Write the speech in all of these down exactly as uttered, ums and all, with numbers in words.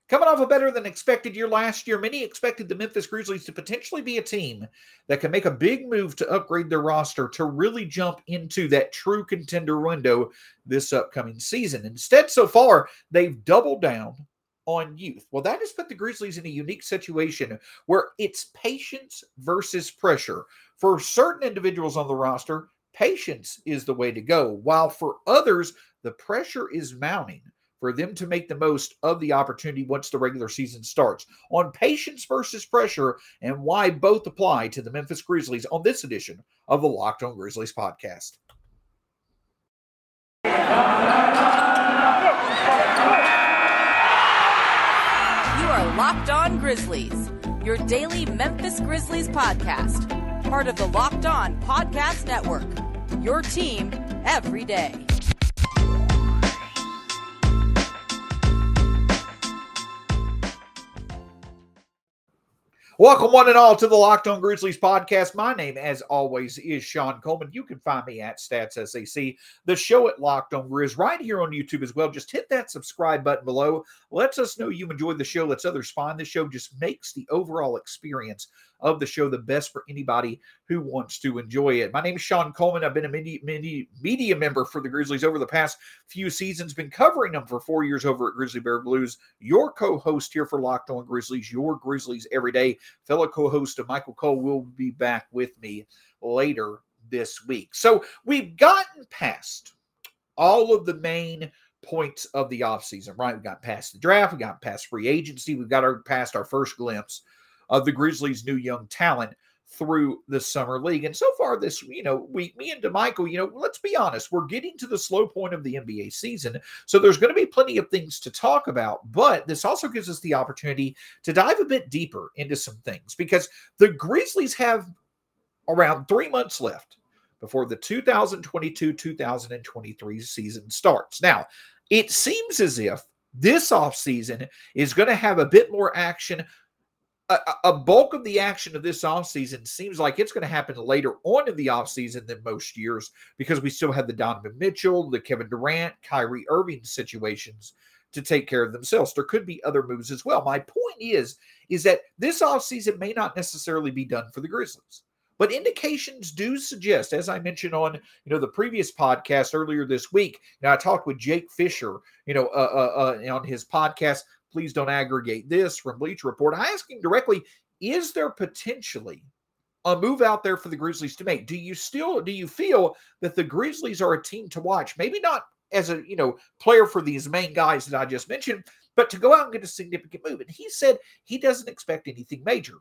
Coming off a better than expected year last year, many expected the Memphis Grizzlies to potentially be a team that can make a big move to upgrade their roster to really jump into that true contender window this upcoming season. Instead, so far, they've doubled down on youth. Well, that has put the Grizzlies in a unique situation where it's patience versus pressure. For certain individuals on the roster, patience is the way to go, while for others, the pressure is mounting for them to make the most of the opportunity once the regular season starts. On patience versus pressure and why both apply to the Memphis Grizzlies on this edition of the Locked On Grizzlies podcast. You are Locked On Grizzlies, your daily Memphis Grizzlies podcast, part of the Locked On Podcast Network, your team every day. Welcome one and all to the Locked On Grizzlies podcast. My name, as always, is Sean Coleman. You can find me at StatsSAC, the show at Locked On Grizz, right here on YouTube as well. Just hit that subscribe button below. Lets us know you enjoyed the show. Lets others find the show. Just makes the overall experience of the show the best for anybody who wants to enjoy it. My name is Sean Coleman. I've been a media, media, media member for the Grizzlies over the past few seasons. Been covering them for four years over at Grizzly Bear Blues. Your co-host here for Locked On Grizzlies, your Grizzlies every day. Fellow co-host of Michael Cole will be back with me later this week. So we've gotten past all of the main points of the offseason, right? We've got past the draft. We got past free agency. We've got our, past our first glimpse of the Grizzlies' new young talent through the summer league. And so far this, you know, we, me and DeMichael, you know, let's be honest, we're getting to the slow point of the N B A season. So there's going to be plenty of things to talk about, but this also gives us the opportunity to dive a bit deeper into some things because the Grizzlies have around three months left before the two thousand twenty-two two thousand twenty-three season starts. Now, it seems as if this offseason is going to have a bit more action. A, a bulk of the action of this offseason seems like it's going to happen later on in the offseason than most years because we still have the Donovan Mitchell, the Kevin Durant, Kyrie Irving situations to take care of themselves. There could be other moves as well. My point is, is that this offseason may not necessarily be done for the Grizzlies. But indications do suggest, as I mentioned on, you know, the previous podcast earlier this week, you know, I talked with Jake Fisher, you know, uh, uh, uh, on his podcast, Please Don't Aggregate This from Bleacher Report. I asked him directly, is there potentially a move out there for the Grizzlies to make? Do you still, do you feel that the Grizzlies are a team to watch? Maybe not as a, you know, player for these main guys that I just mentioned, but to go out and get a significant move. And he said he doesn't expect anything major.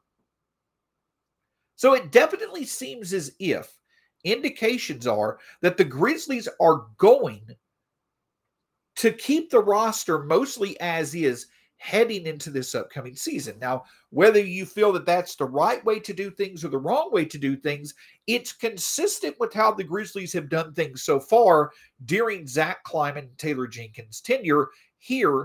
So it definitely seems as if indications are that the Grizzlies are going to keep the roster mostly as is heading into this upcoming season. Now, whether you feel that that's the right way to do things or the wrong way to do things, it's consistent with how the Grizzlies have done things so far during Zach Kleiman and Taylor Jenkins' tenure here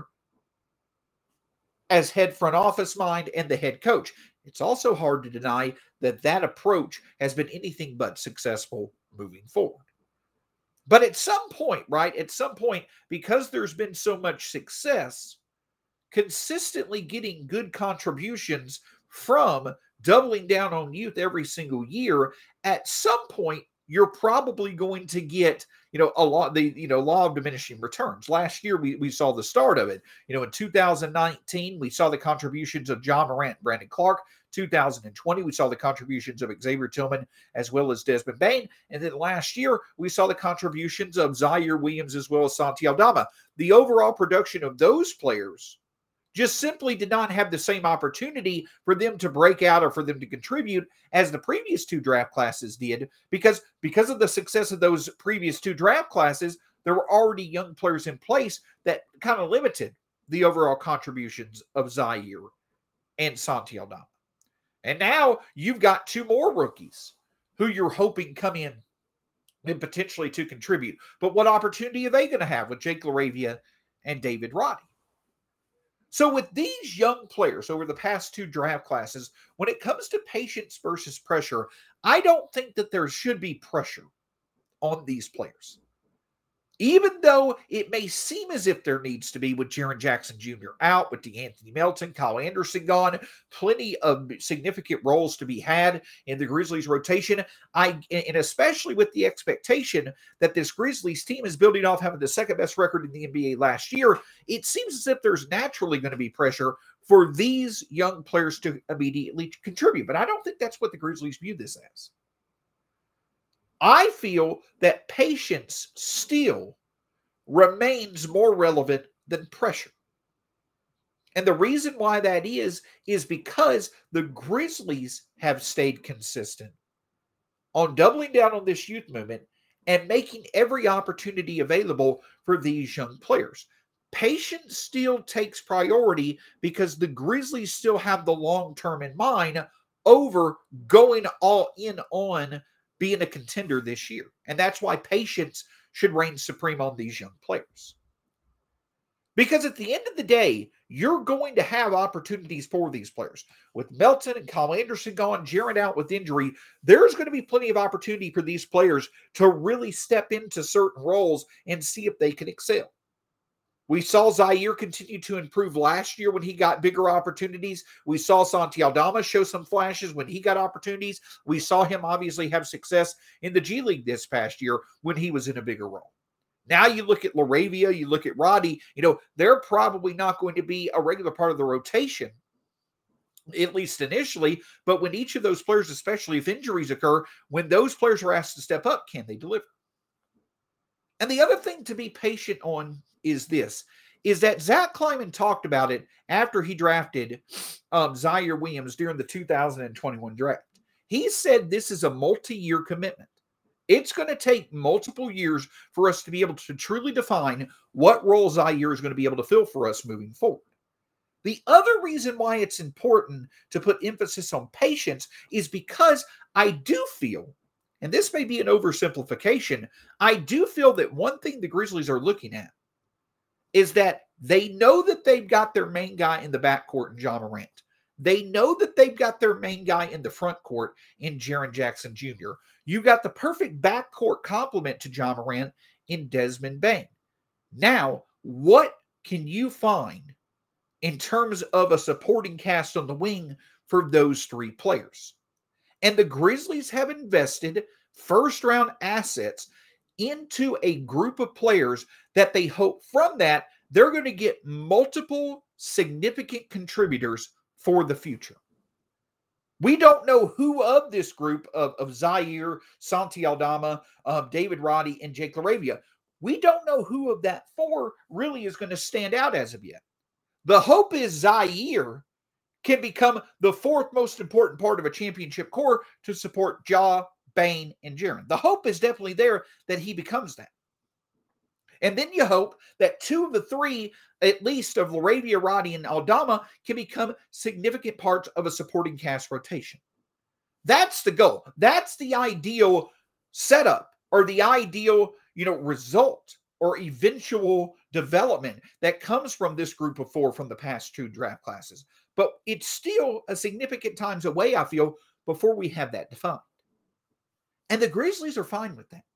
as head front office mind and the head coach. It's also hard to deny that that approach has been anything but successful moving forward. But at some point, right, at some point, because there's been so much success, consistently getting good contributions from doubling down on youth every single year, at some point, you're probably going to get, you know, a lot, the, you know, law of diminishing returns. Last year, we, we saw the start of it. You know, in two thousand nineteen, we saw the contributions of John Morant and Brandon Clark. two thousand twenty, we saw the contributions of Xavier Tillman as well as Desmond Bane. And then last year, we saw the contributions of Zaire Williams as well as Santi Aldama. The overall production of those players just simply did not have the same opportunity for them to break out or for them to contribute as the previous two draft classes did, because, because of the success of those previous two draft classes, there were already young players in place that kind of limited the overall contributions of Zaire and Santi Aldama. And now you've got two more rookies who you're hoping come in and potentially to contribute. But what opportunity are they going to have with Jake LaRavia and David Roddy? So with these young players over the past two draft classes, when it comes to patience versus pressure, I don't think that there should be pressure on these players. Even though it may seem as if there needs to be, with Jaren Jackson Junior out, with DeAnthony Melton, Kyle Anderson gone, plenty of significant roles to be had in the Grizzlies rotation. I and especially with the expectation that this Grizzlies team is building off having the second best record in the N B A last year, it seems as if there's naturally going to be pressure for these young players to immediately contribute. But I don't think that's what the Grizzlies view this as. I feel that patience still remains more relevant than pressure. And the reason why that is, is because the Grizzlies have stayed consistent on doubling down on this youth movement and making every opportunity available for these young players. Patience still takes priority because the Grizzlies still have the long term in mind over going all in on being a contender this year. And that's why patience should reign supreme on these young players. Because at the end of the day, you're going to have opportunities for these players. With Melton and Kyle Anderson gone, Jaren out with injury, there's going to be plenty of opportunity for these players to really step into certain roles and see if they can excel. We saw Zaire continue to improve last year when he got bigger opportunities. We saw Santi Aldama show some flashes when he got opportunities. We saw him obviously have success in the G League this past year when he was in a bigger role. Now you look at LaRavia, you look at Roddy, you know, they're probably not going to be a regular part of the rotation, at least initially, but when each of those players, especially if injuries occur, when those players are asked to step up, can they deliver? And the other thing to be patient on is this, is that Zach Kleiman talked about it after he drafted um, Zaire Williams during the two thousand twenty-one draft. He said this is a multi-year commitment. It's going to take multiple years for us to be able to truly define what role Zaire is going to be able to fill for us moving forward. The other reason why it's important to put emphasis on patience is because I do feel, and this may be an oversimplification, I do feel that one thing the Grizzlies are looking at is that they know that they've got their main guy in the backcourt in Ja Morant. They know that they've got their main guy in the front court in Jaren Jackson Junior You got the perfect backcourt complement to Ja Morant in Desmond Bane. Now, what can you find in terms of a supporting cast on the wing for those three players? And the Grizzlies have invested first-round assets into a group of players that they hope from that they're going to get multiple significant contributors for the future. We don't know who of this group of, of Zaire, Santi Aldama, um, David Roddy, and Jake LaRavia, we don't know who of that four really is going to stand out as of yet. The hope is Zaire can become the fourth most important part of a championship core to support Ja, Bane, and Jaren. The hope is definitely there that he becomes that. And then you hope that two of the three, at least of LaRavia, Roddy, and Aldama, can become significant parts of a supporting cast rotation. That's the goal. That's the ideal setup or the ideal, you know, result or eventual development that comes from this group of four from the past two draft classes. But it's still a significant times away, I feel, before we have that defined. And the Grizzlies are fine with that.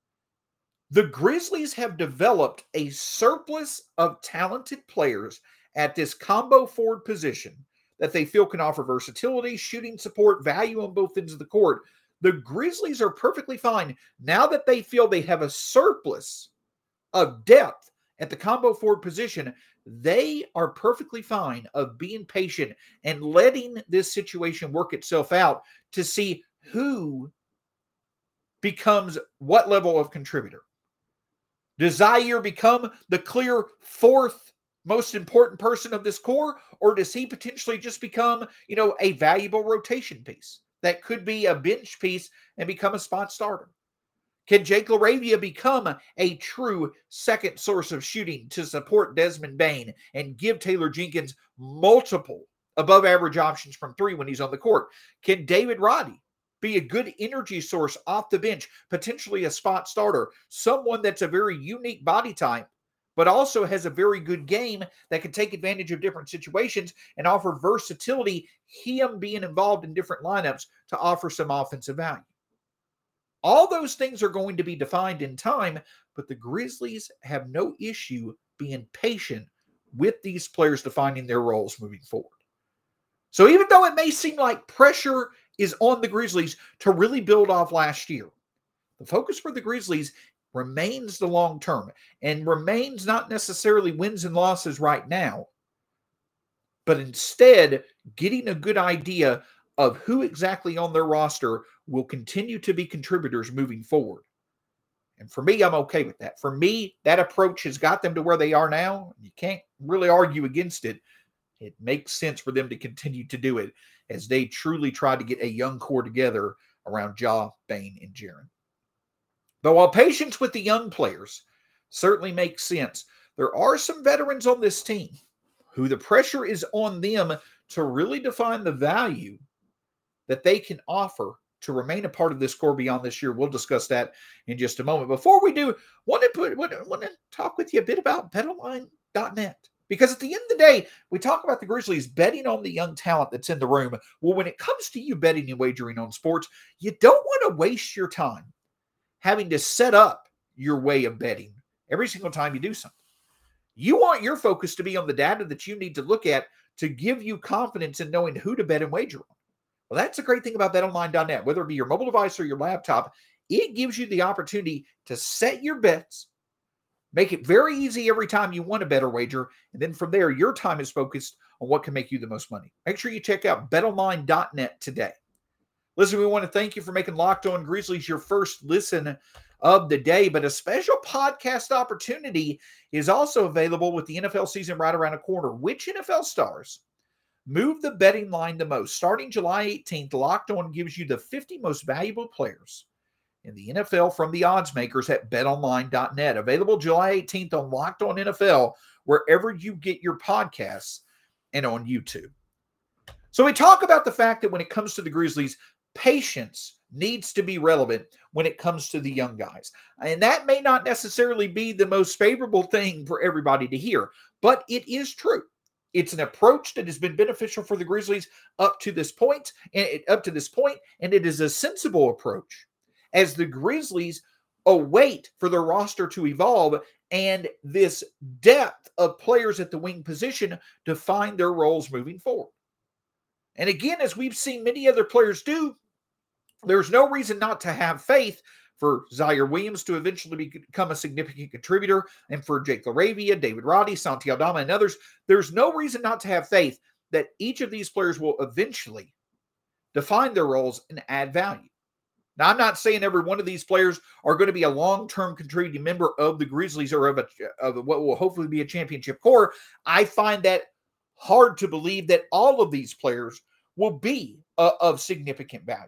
The Grizzlies have developed a surplus of talented players at this combo forward position that they feel can offer versatility, shooting support, value on both ends of the court. The Grizzlies are perfectly fine now that they feel they have a surplus of depth at the combo forward position. They are perfectly fine of being patient and letting this situation work itself out to see who becomes what level of contributor. Does Zaire become the clear fourth most important person of this core, or does he potentially just become, you know, a valuable rotation piece that could be a bench piece and become a spot starter? Can Jake LaRavia become a true second source of shooting to support Desmond Bane and give Taylor Jenkins multiple above average options from three when he's on the court? Can David Roddy be a good energy source off the bench, potentially a spot starter, someone that's a very unique body type, but also has a very good game that can take advantage of different situations and offer versatility, him being involved in different lineups to offer some offensive value? All those things are going to be defined in time, but the Grizzlies have no issue being patient with these players defining their roles moving forward. So even though it may seem like pressure is on the Grizzlies to really build off last year, the focus for the Grizzlies remains the long term and remains not necessarily wins and losses right now, but instead getting a good idea of who exactly on their roster will continue to be contributors moving forward. And for me, I'm okay with that. For me, that approach has got them to where they are now. You can't really argue against it. It makes sense for them to continue to do it as they truly try to get a young core together around Ja, Bane, and Jaren. But while patience with the young players certainly makes sense, there are some veterans on this team who the pressure is on them to really define the value that they can offer to remain a part of this core beyond this year. We'll discuss that in just a moment. Before we do, want to put want to, want to talk with you a bit about bet online dot net. Because at the end of the day, we talk about the Grizzlies betting on the young talent that's in the room. Well, when it comes to you betting and wagering on sports, you don't want to waste your time having to set up your way of betting every single time you do something. You want your focus to be on the data that you need to look at to give you confidence in knowing who to bet and wager on. Well, that's the great thing about bet online dot net. Whether it be your mobile device or your laptop, it gives you the opportunity to set your bets, make it very easy every time you want to bet or wager, and then from there, your time is focused on what can make you the most money. Make sure you check out bet online dot net today. Listen, we want to thank you for making Locked On Grizzlies your first listen of the day, but a special podcast opportunity is also available with the N F L season right around the corner. Which N F L stars move the betting line the most? Starting July eighteenth, Locked On gives you the fifty most valuable players in the N F L from the odds makers at bet online dot net. Available July eighteenth on Locked On N F L, wherever you get your podcasts and on YouTube. So we talk about the fact that when it comes to the Grizzlies, patience needs to be relevant when it comes to the young guys. And that may not necessarily be the most favorable thing for everybody to hear, but it is true. It's an approach that has been beneficial for the Grizzlies up to this point, and it, up to this point, and it is a sensible approach as the Grizzlies await for their roster to evolve and this depth of players at the wing position to find their roles moving forward. And again, as we've seen many other players do, there's no reason not to have faith for Zaire Williams to eventually become a significant contributor, and for Jake LaRavia, David Roddy, Santi Aldama, and others. There's no reason not to have faith that each of these players will eventually define their roles and add value. Now, I'm not saying every one of these players are going to be a long-term contributing member of the Grizzlies or of, a, of what will hopefully be a championship core. I find that hard to believe that all of these players will be uh, of significant value.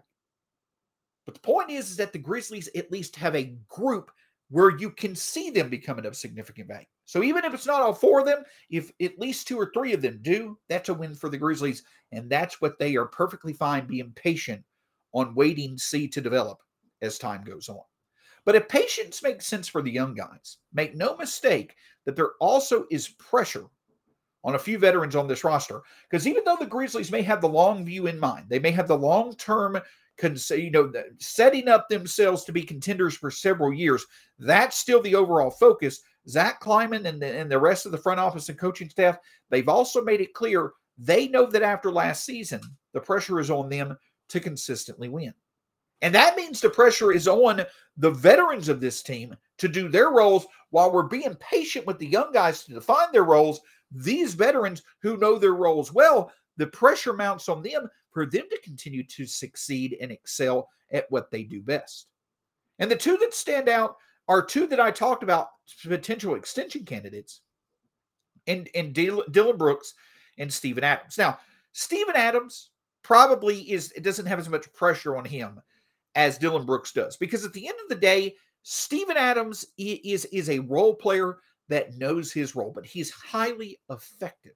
But the point is, is that the Grizzlies at least have a group where you can see them becoming of significant value. So even if it's not all four of them, if at least two or three of them do, that's a win for the Grizzlies. And that's what they are perfectly fine being patient on waiting to see to develop as time goes on. But if patience makes sense for the young guys, make no mistake that there also is pressure on a few veterans on this roster. Because even though the Grizzlies may have the long view in mind, they may have the long-term, you know, setting up themselves to be contenders for several years, that's still the overall focus. Zach Kleiman and the, and the rest of the front office and coaching staff, they've also made it clear they know that after last season, the pressure is on them to consistently win. And that means the pressure is on the veterans of this team to do their roles while we're being patient with the young guys to define their roles. These veterans who know their roles well, the pressure mounts on them for them to continue to succeed and excel at what they do best. And the two that stand out are two that I talked about, potential extension candidates, and, and Dillon Brooks and Steven Adams. Now, Steven Adams probably is, it doesn't have as much pressure on him as Dillon Brooks does, because at the end of the day, Steven Adams is, is a role player that knows his role, but he's highly effective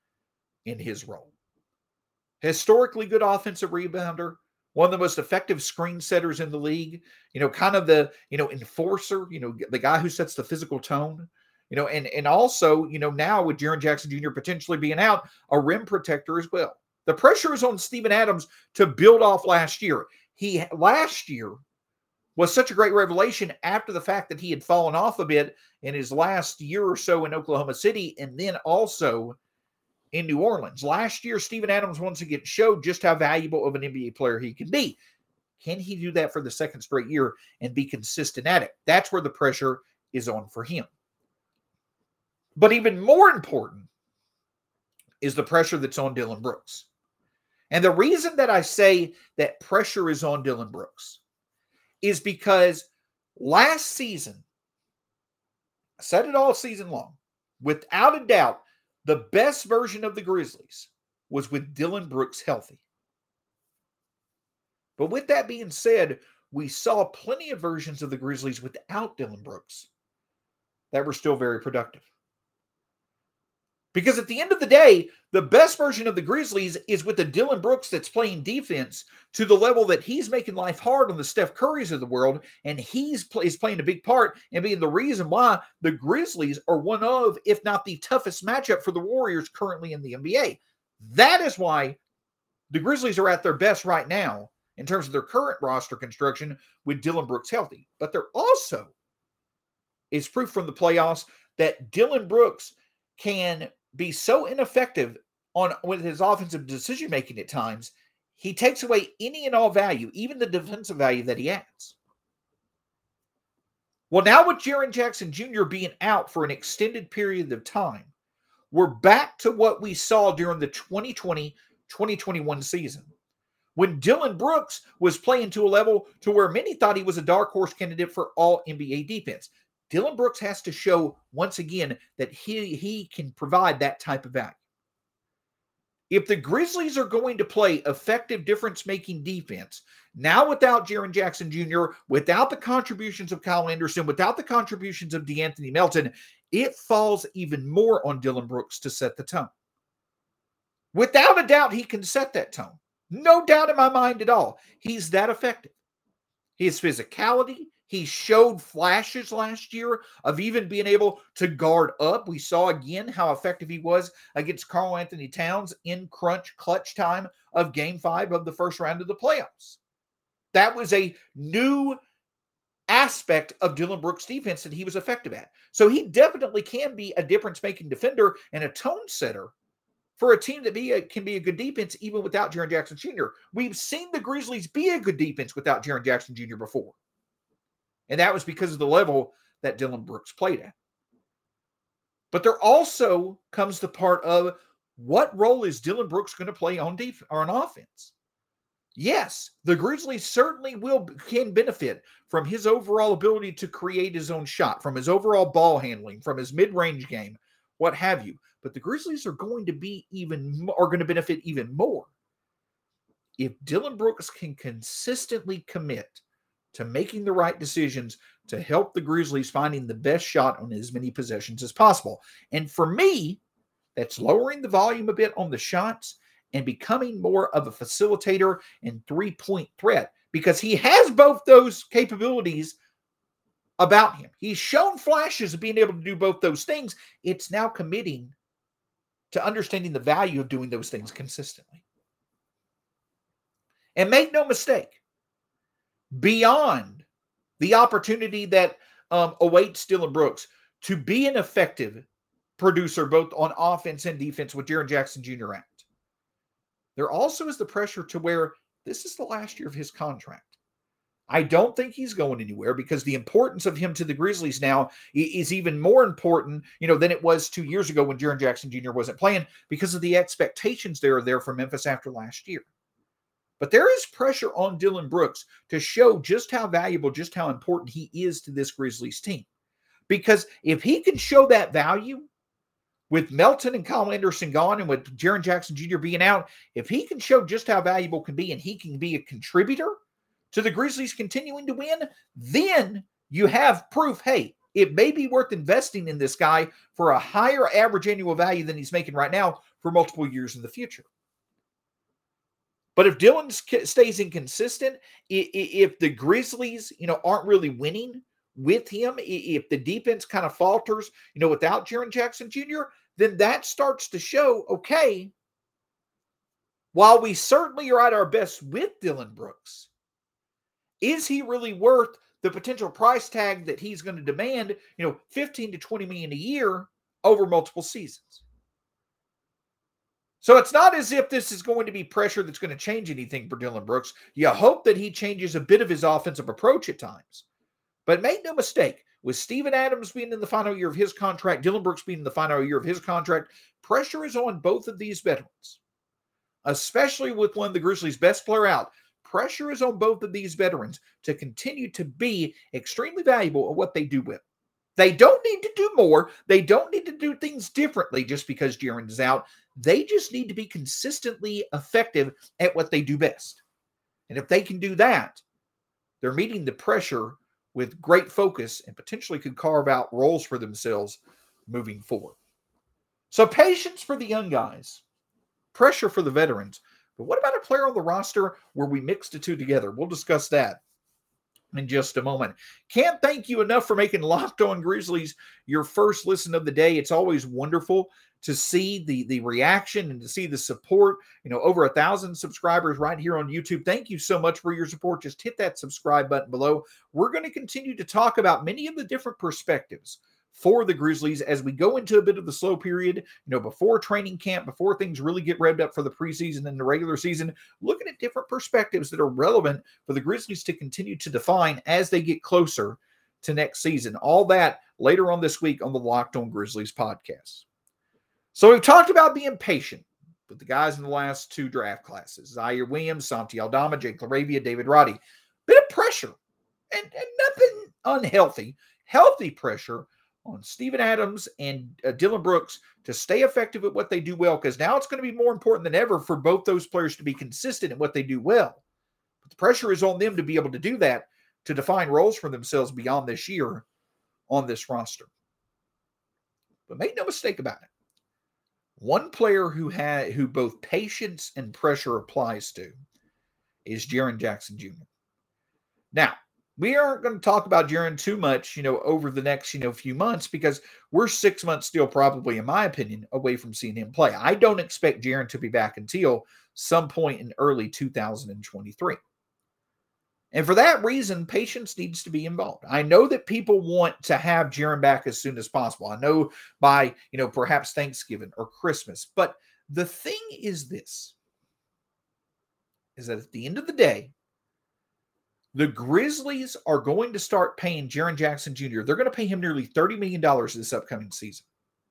in his role. Historically good offensive rebounder, one of the most effective screen setters in the league, you know, kind of the, you know, enforcer, you know, the guy who sets the physical tone, you know, and, and also, you know, now with Jaren Jackson Junior potentially being out, a rim protector as well. The pressure is on Steven Adams to build off last year. He, last year, was such a great revelation after the fact that he had fallen off a bit in his last year or so in Oklahoma City and then also in New Orleans. Last year, Steven Adams once again showed just how valuable of an N B A player he can be. Can he do that for the second straight year and be consistent at it? That's where the pressure is on for him. But even more important is the pressure that's on Dillon Brooks. And the reason that I say that pressure is on Dillon Brooks is because last season, I said it all season long, without a doubt, the best version of the Grizzlies was with Dillon Brooks healthy. But with that being said, we saw plenty of versions of the Grizzlies without Dillon Brooks that were still very productive. Because at the end of the day, the best version of the Grizzlies is with the Dillon Brooks that's playing defense to the level that he's making life hard on the Steph Currys of the world, and he's play, is playing a big part and being the reason why the Grizzlies are one of, if not the toughest matchup for the Warriors currently in the N B A. That is why the Grizzlies are at their best right now in terms of their current roster construction with Dillon Brooks healthy. But there also is proof from the playoffs that Dillon Brooks can be so ineffective on with his offensive decision-making at times, he takes away any and all value, even the defensive value that he adds. Well, now with Jaren Jackson Junior being out for an extended period of time, we're back to what we saw during the twenty twenty twenty twenty-one season, when Dillon Brooks was playing to a level to where many thought he was a dark horse candidate for all N B A defense. Dillon Brooks has to show once again that he, he can provide that type of value. If the Grizzlies are going to play effective difference-making defense, now without Jaren Jackson Junior, without the contributions of Kyle Anderson, without the contributions of DeAnthony Melton, it falls even more on Dillon Brooks to set the tone. Without a doubt, he can set that tone. No doubt in my mind at all. He's that effective. His physicality, he showed flashes last year of even being able to guard up. We saw again how effective he was against Karl Anthony Towns in crunch clutch time of game five of the first round of the playoffs. That was a new aspect of Dillon Brooks' defense that he was effective at. So he definitely can be a difference-making defender and a tone setter for a team that be a, can be a good defense even without Jaren Jackson Junior We've seen the Grizzlies be a good defense without Jaren Jackson Junior before. And that was because of the level that Dillon Brooks played at. But there also comes the part of what role is Dillon Brooks going to play on defense or on offense? Yes, the Grizzlies certainly will can benefit from his overall ability to create his own shot, from his overall ball handling, from his mid-range game, what have you. But the Grizzlies are going to be even are going to benefit even more if Dillon Brooks can consistently commit to making the right decisions to help the Grizzlies finding the best shot on as many possessions as possible. And for me, that's lowering the volume a bit on the shots and becoming more of a facilitator and three-point threat, because he has both those capabilities about him. He's shown flashes of being able to do both those things. It's now committing to understanding the value of doing those things consistently. And make no mistake, beyond the opportunity that um, awaits Dillon Brooks to be an effective producer both on offense and defense with Jaren Jackson Junior out, there also is the pressure to where this is the last year of his contract. I don't think he's going anywhere because the importance of him to the Grizzlies now is even more important, you know, than it was two years ago when Jaren Jackson Junior wasn't playing, because of the expectations that are there for Memphis after last year. But there is pressure on Dillon Brooks to show just how valuable, just how important he is to this Grizzlies team. Because if he can show that value with Melton and Kyle Anderson gone and with Jaren Jackson Junior being out, if he can show just how valuable can be and he can be a contributor to the Grizzlies continuing to win, then you have proof, hey, it may be worth investing in this guy for a higher average annual value than he's making right now for multiple years in the future. But if Dillon stays inconsistent, if the Grizzlies, you know, aren't really winning with him, if the defense kind of falters, you know, without Jaren Jackson Junior, then that starts to show, okay, while we certainly are at our best with Dillon Brooks, is he really worth the potential price tag that he's going to demand, you know, fifteen to twenty million a year over multiple seasons. So it's not as if this is going to be pressure that's going to change anything for Dillon Brooks. You hope that he changes a bit of his offensive approach at times. But make no mistake, with Steven Adams being in the final year of his contract, Dillon Brooks being in the final year of his contract, pressure is on both of these veterans. Especially with one of the Grizzlies' best player out, pressure is on both of these veterans to continue to be extremely valuable at what they do well. They don't need to do more. They don't need to do things differently just because Jaren is out. They just need to be consistently effective at what they do best. And if they can do that, they're meeting the pressure with great focus and potentially could carve out roles for themselves moving forward. So patience for the young guys, pressure for the veterans. But what about a player on the roster where we mix the two together? We'll discuss that in just a moment. Can't thank you enough for making Locked On Grizzlies your first listen of the day. It's always wonderful to see the, the reaction and to see the support. You know, over a thousand subscribers right here on YouTube. Thank you so much for your support. Just hit that subscribe button below. We're going to continue to talk about many of the different perspectives for the Grizzlies as we go into a bit of the slow period, you know, before training camp, before things really get revved up for the preseason and the regular season, looking at different perspectives that are relevant for the Grizzlies to continue to define as they get closer to next season. All that later on this week on the Locked On Grizzlies podcast. So we've talked about being patient with the guys in the last two draft classes, Zaire Williams, Santi Aldama, Jake LaRavia, David Roddy. Bit of pressure and, and nothing unhealthy, healthy pressure on Steven Adams and uh, Dillon Brooks to stay effective at what they do well, because now it's going to be more important than ever for both those players to be consistent at what they do well. But the pressure is on them to be able to do that, to define roles for themselves beyond this year on this roster. But make no mistake about it. One player who had who both patience and pressure applies to is Jaren Jackson Junior Now, we aren't going to talk about Jaren too much, you know, over the next, you know, few months, because we're six months still probably, in my opinion, away from seeing him play. I don't expect Jaren to be back until some point in early two thousand twenty-three. And for that reason, patience needs to be involved. I know that people want to have Jaren back as soon as possible. I know by, you know, perhaps Thanksgiving or Christmas. But the thing is this, is that at the end of the day, the Grizzlies are going to start paying Jaren Jackson Junior They're going to pay him nearly thirty million dollars this upcoming season.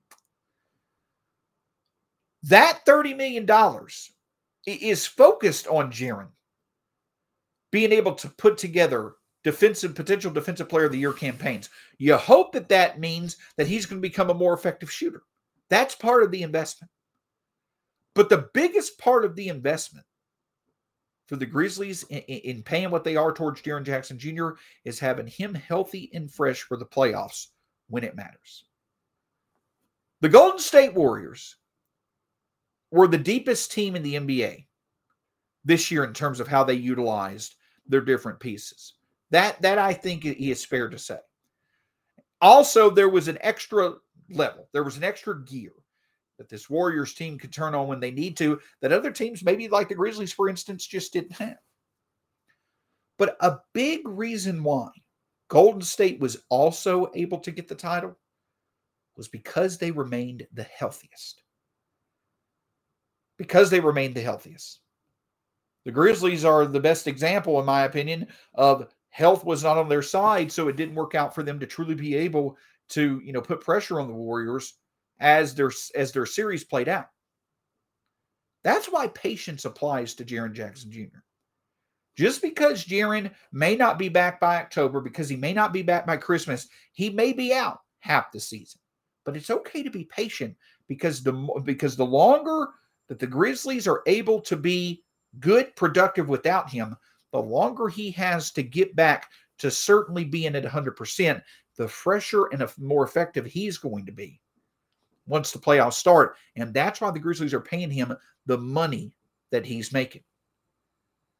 That thirty million dollars is focused on Jaren being able to put together defensive, potential defensive player of the year campaigns. You hope that that means that he's going to become a more effective shooter. That's part of the investment. But the biggest part of the investment for the Grizzlies in, in paying what they are towards Jaren Jackson Junior is having him healthy and fresh for the playoffs when it matters. The Golden State Warriors were the deepest team in the N B A this year in terms of how they utilized their different pieces. That, that I think is fair to say. Also, there was an extra level. There was an extra gear that this Warriors team could turn on when they need to, that other teams, maybe like the Grizzlies, for instance, just didn't have. But a big reason why Golden State was also able to get the title was because they remained the healthiest. Because they remained the healthiest. The Grizzlies are the best example, in my opinion, of health was not on their side, so it didn't work out for them to truly be able to, you know, put pressure on the Warriors as their, as their series played out. That's why patience applies to Jaren Jackson Junior Just because Jaren may not be back by October, because he may not be back by Christmas, he may be out half the season. But it's okay to be patient, because the, because the longer that the Grizzlies are able to be good, productive without him, the longer he has to get back to certainly being at one hundred percent, the fresher and more effective he's going to be once the playoffs start. And that's why the Grizzlies are paying him the money that he's making.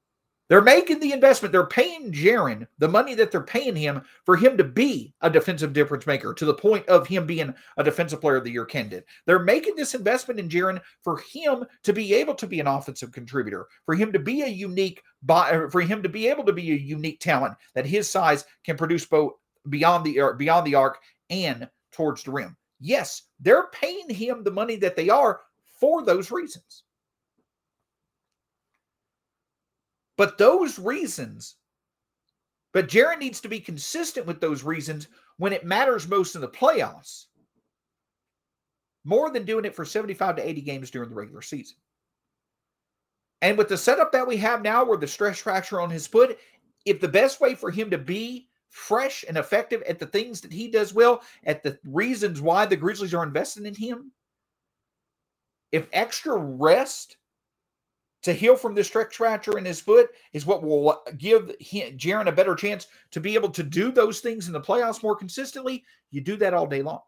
They're making the investment. They're paying Jaren the money that they're paying him for him to be a defensive difference maker to the point of him being a defensive player of the year candidate. They're making this investment in Jaren for him to be able to be an offensive contributor, for him to be a unique, for him to be able to be a unique talent that his size can produce both beyond the beyond the arc and towards the rim. Yes, they're paying him the money that they are for those reasons. But those reasons, but Jaren needs to be consistent with those reasons when it matters most in the playoffs, more than doing it for seventy-five to eighty games during the regular season. And with the setup that we have now, where the stress fracture on his foot, if the best way for him to be fresh and effective at the things that he does well, at the reasons why the Grizzlies are investing in him, if extra rest to heal from this stress fracture in his foot is what will give Jaren a better chance to be able to do those things in the playoffs more consistently, you do that all day long.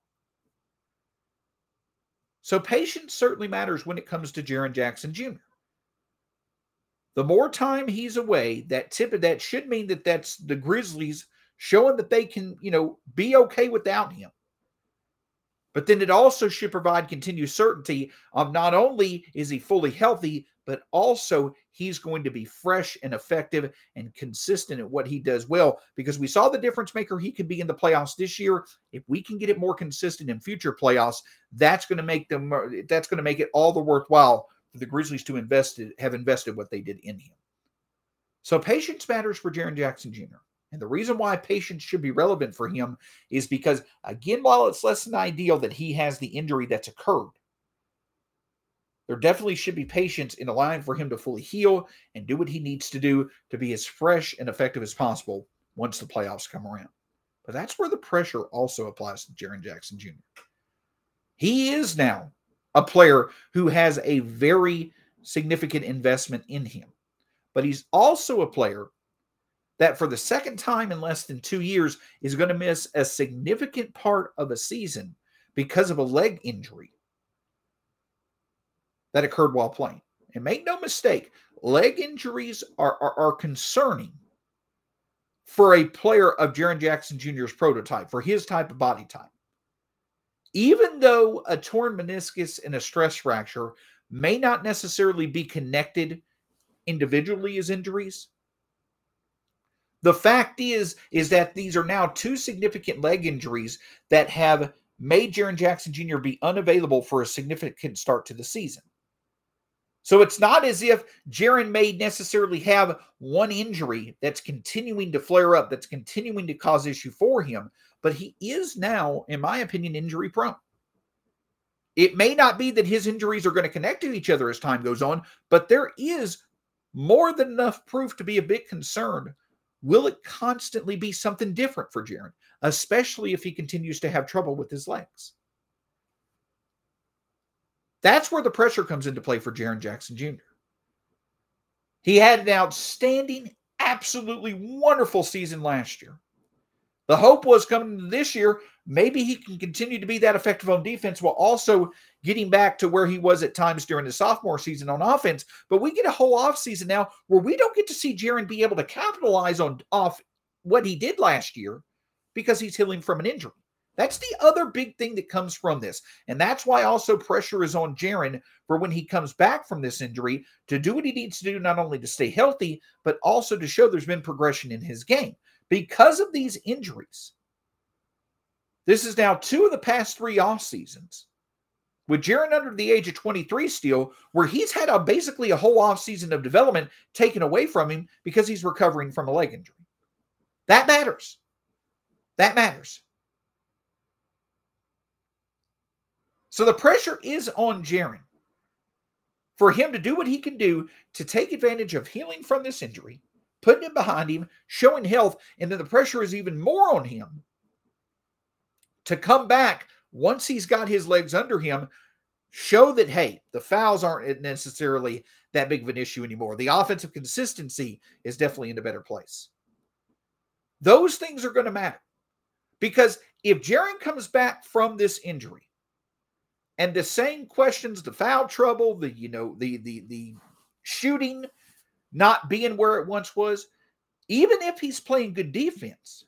So patience certainly matters when it comes to Jaren Jackson Junior The more time he's away, that tip that should mean that that's the Grizzlies showing that they can, you know, be okay without him. But then it also should provide continued certainty of not only is he fully healthy, but also he's going to be fresh and effective and consistent at what he does well, because we saw the difference maker he could be in the playoffs this year. If we can get it more consistent in future playoffs, that's going to make them, that's going to make it all the worthwhile for the Grizzlies to invest, have invested what they did in him. So patience matters for Jaren Jackson Junior And the reason why patience should be relevant for him is because, again, while it's less than ideal that he has the injury that's occurred, there definitely should be patience in allowing for him to fully heal and do what he needs to do to be as fresh and effective as possible once the playoffs come around. But that's where the pressure also applies to Jaren Jackson Junior He is now a player who has a very significant investment in him, but he's also a player that for the second time in less than two years is going to miss a significant part of a season because of a leg injury that occurred while playing. And make no mistake, leg injuries are, are, are concerning for a player of Jaren Jackson Junior's prototype, for his type of body type. Even though a torn meniscus and a stress fracture may not necessarily be connected individually as injuries, the fact is, is that these are now two significant leg injuries that have made Jaren Jackson Junior be unavailable for a significant start to the season. So it's not as if Jaren may necessarily have one injury that's continuing to flare up, that's continuing to cause issue for him, but he is now, in my opinion, injury prone. It may not be that his injuries are going to connect to each other as time goes on, but there is more than enough proof to be a bit concerned. Will it constantly be something different for Jaren, especially if he continues to have trouble with his legs? That's where the pressure comes into play for Jaren Jackson Junior He had an outstanding, absolutely wonderful season last year. The hope was coming into this year, maybe he can continue to be that effective on defense while also getting back to where he was at times during the sophomore season on offense. But we get a whole offseason now where we don't get to see Jaren be able to capitalize on off what he did last year because he's healing from an injury. That's the other big thing that comes from this. And that's why also pressure is on Jaren for when he comes back from this injury to do what he needs to do, not only to stay healthy, but also to show there's been progression in his game. Because of these injuries, this is now two of the past three off seasons, with Jaren under the age of twenty-three still, where he's had a basically a whole off season of development taken away from him because he's recovering from a leg injury. That matters. That matters. So the pressure is on Jaren for him to do what he can do to take advantage of healing from this injury, putting it behind him, showing health, and then the pressure is even more on him to come back once he's got his legs under him, show that, hey, the fouls aren't necessarily that big of an issue anymore. The offensive consistency is definitely in a better place. Those things are going to matter because if Jaren comes back from this injury and the same questions, the foul trouble, the, you know, the, the, the shooting, not being where it once was, even if he's playing good defense,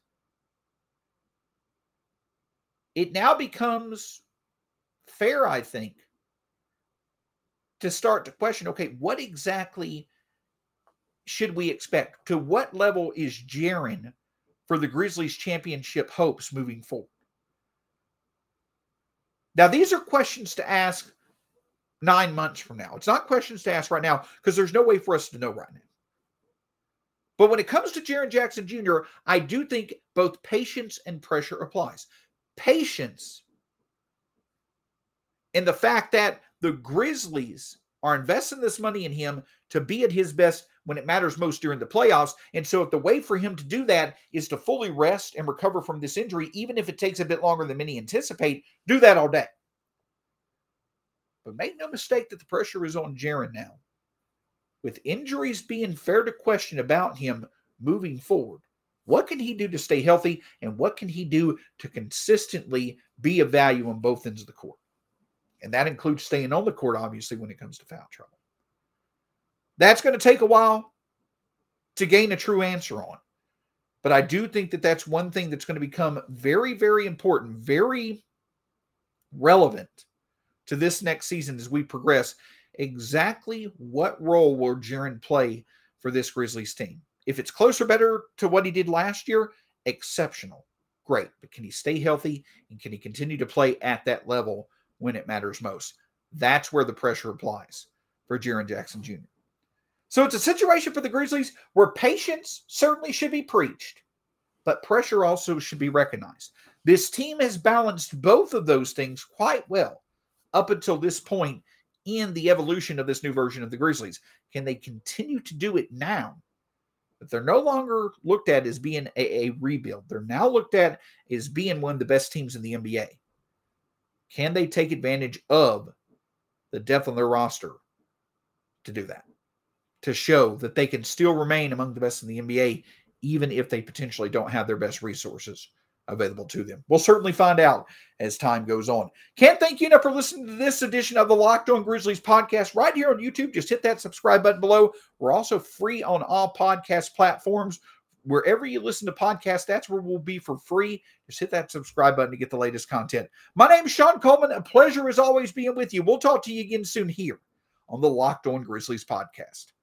it now becomes fair, I think, to start to question, okay, what exactly should we expect? To what level is Jaren for the Grizzlies championship hopes moving forward? Now, these are questions to ask nine months from now. It's not questions to ask right now because there's no way for us to know right now. But when it comes to Jaren Jackson Junior, I do think both patience and pressure applies. Patience in the fact that the Grizzlies are investing this money in him to be at his best when it matters most during the playoffs. And so if the way for him to do that is to fully rest and recover from this injury, even if it takes a bit longer than many anticipate, do that all day. But make no mistake that the pressure is on Jaren now. With injuries being fair to question about him moving forward, what can he do to stay healthy, and what can he do to consistently be of value on both ends of the court? And that includes staying on the court, obviously, when it comes to foul trouble. That's going to take a while to gain a true answer on. But I do think that that's one thing that's going to become very, very important, very relevant to this next season as we progress. Exactly what role will Jaren play for this Grizzlies team? If it's closer, better to what he did last year, exceptional. Great. But can he stay healthy, and can he continue to play at that level when it matters most? That's where the pressure applies for Jaren Jackson Junior So it's a situation for the Grizzlies where patience certainly should be preached, but pressure also should be recognized. This team has balanced both of those things quite well up until this point in the evolution of this new version of the Grizzlies. Can they continue to do it now? But they're no longer looked at as being a, a rebuild. They're now looked at as being one of the best teams in the N B A. Can they take advantage of the depth on their roster to do that? To show that they can still remain among the best in the N B A, even if they potentially don't have their best resources available to them. We'll certainly find out as time goes on. Can't thank you enough for listening to this edition of the Locked On Grizzlies podcast right here on YouTube. Just hit that subscribe button below. We're also free on all podcast platforms. Wherever you listen to podcasts, that's where we'll be for free. Just hit that subscribe button to get the latest content. My name is Sean Coleman. A pleasure as always being with you. We'll talk to you again soon here on the Locked On Grizzlies podcast.